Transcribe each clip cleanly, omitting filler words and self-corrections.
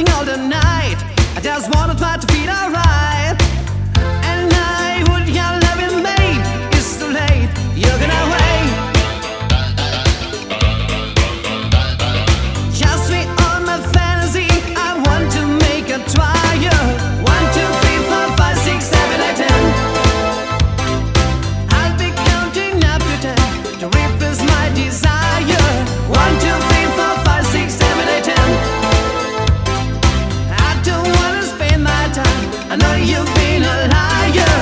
dancing all the night. I just wanna try to feel alright. And I would your loving mate. It's too late, you're gonna wait. Just sweet on my fantasy, I want to make a trial. 1, 2, 3, 4, 5, 6, 7, 8, 10. I'll be counting up to 10 to replace my desire. 1, 2, 3, 4, 5, 6, 7, 8, 10. I don't wanna spend my time, I know you've been a liar.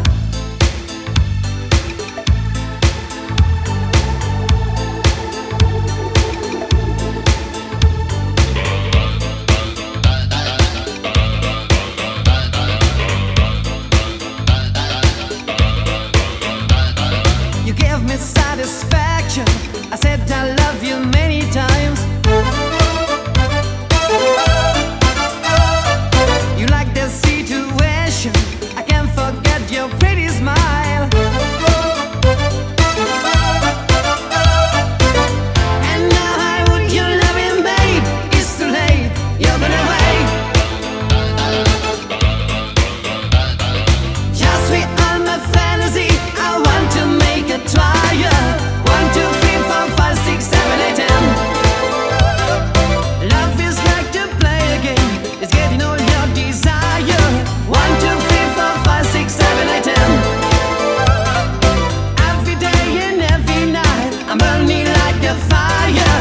You gave me satisfaction, I said I love you many times. You like the situation, I can't forget your pretty smile. And now I would you loving babe, it's too late, you're gonna wait. Just sweet on my fantasy, I want to make a trial. 1, 2, 3, 4, 5, 6, 7, 8, 10. Love is like to play a game, it's getting all your desire. 1, 2, 3, 4, 5, 6, 7, 8, 10. Every day and every night, I'm burning like a fire.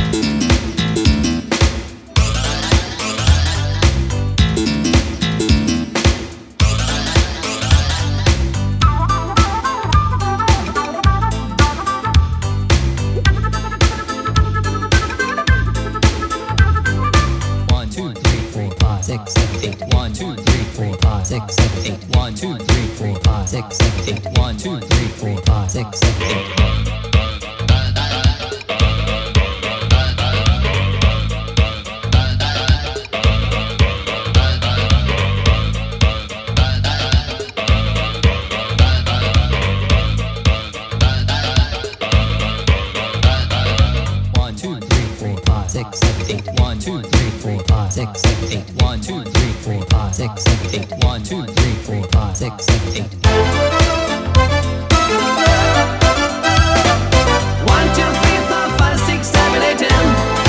Six, seven, eight. 1, 2, 3, 4, 5, 6, 7, 8. 1, 2, 3, 4, 5, 6, 7, 8. 1, 2, 3, 4, 5, 6, 7, 8. Six, seven, eight. 1, 2, 3, 4, 5, 6, 7, 8. 1, 2, 3, 4, 5, 6, 7, 8. 1, 2, 3, 4, 5, 6, 7, 8. 1, 2, 3, 4, 5, 6, 7, 8, 10.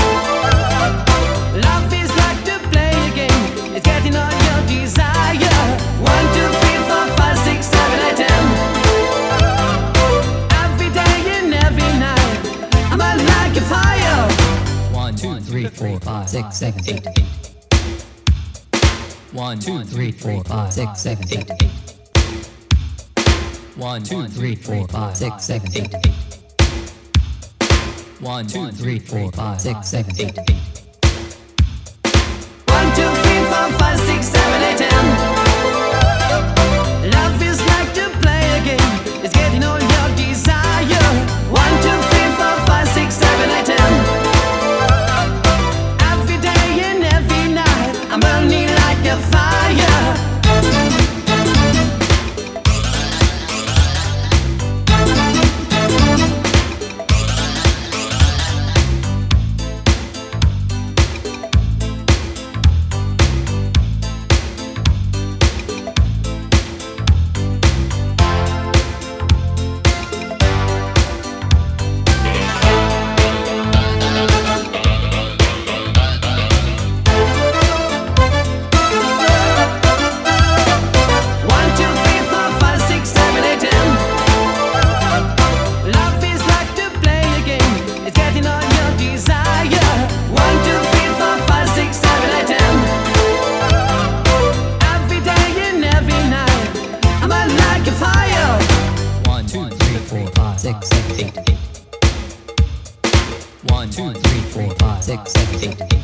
Love is like to play a game, it's getting all your desire. 1, 2, 3, 4, 5, 6, 7, 8, 10. Every day and every night, I'm burning like a fire. 1, 2, 3, 4, 5, 6, 7, 8. 1, 2, 3, 4, 5, 6, 7, 8. 1, 2, 3, 4, 5, 6, 7, 8. 1, 2, 3, 4, 5, 6, 7, 8. 1, 2, 3, 4, 5, 6, 7, 8, 10. Love is like to play a game, it's getting all your desire. 1, 2, 3, 4, 5, 6, 7, 8, 10. Every day and every night, I'm burning like a fire. Six, seven, eight, eight. 1, 2, 3, 4, 5, 6, 7, 8, 8.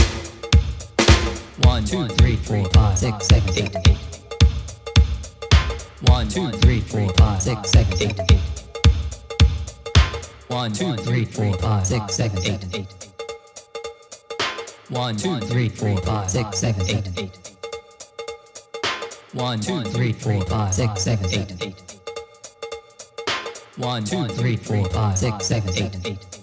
1, 2, 3, 4, 5, 6, 7, 8, 8. 1, 2, 3, 4, 5, 6, 7, 8, 8. 1, 2, 3, 4, 5, 6, 7, 8, 8. 1, 2, 3, 4, 5, 6, 7, 8, 8. 1, 2, 3, 4, 5, 6, 7, 8, 8. 1, 2, 3, 4, 5, 6, 7, 8, 8.